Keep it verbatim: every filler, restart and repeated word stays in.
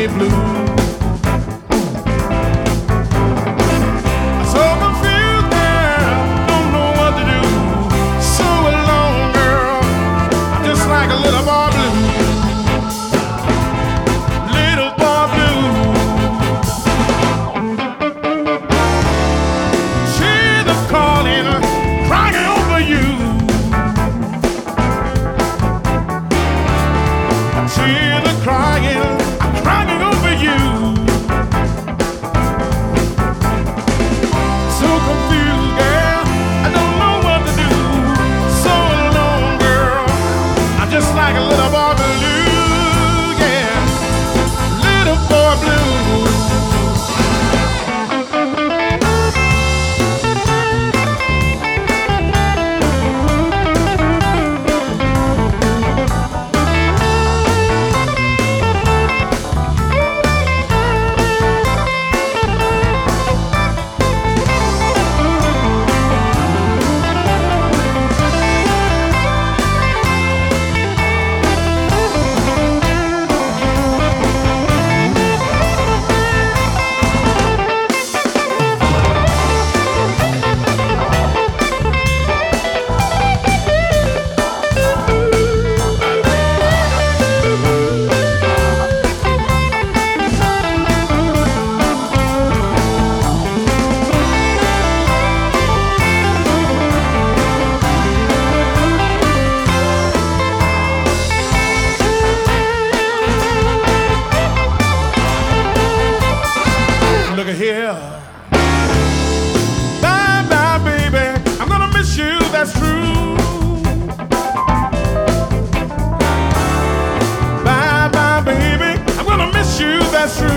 me blue. I'm so confused, girl, don't know what to do. So alone, girl, I'm just like a little boy blue. Little boy blue. She's a calling, crying over you. She's a crying, crying over you. So confused, girl, I don't know what to do. So alone, girl, I'm just like a little boy blue, yeah. Little boy blue. Look at here. Bye bye, baby. I'm gonna miss you, that's true. Bye bye, baby. I'm gonna miss you, that's true.